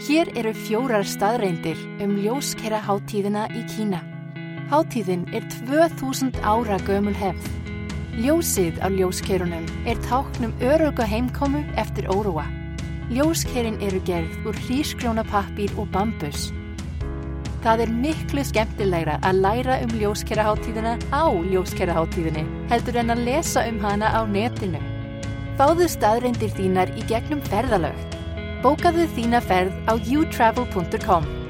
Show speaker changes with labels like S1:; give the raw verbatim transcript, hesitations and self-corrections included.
S1: Hér eru fjórar staðreyndir um ljóskerahátíðina í Kína. Hátíðin er tvö þúsund ára gömul hefð. Ljósið á ljóskerunum er táknum örugga heimkomu eftir óróa. Ljóskerin eru gerð úr hrísgrjónapappír og bambus. Það er miklu skemmtilegra að læra um ljóskerahátíðina á ljóskerahátíðinni heldur en að lesa um hana á netinu. Fáðu staðreyndir þínar í gegnum ferðalög. Bókaðu þína ferð á u travel punktur com.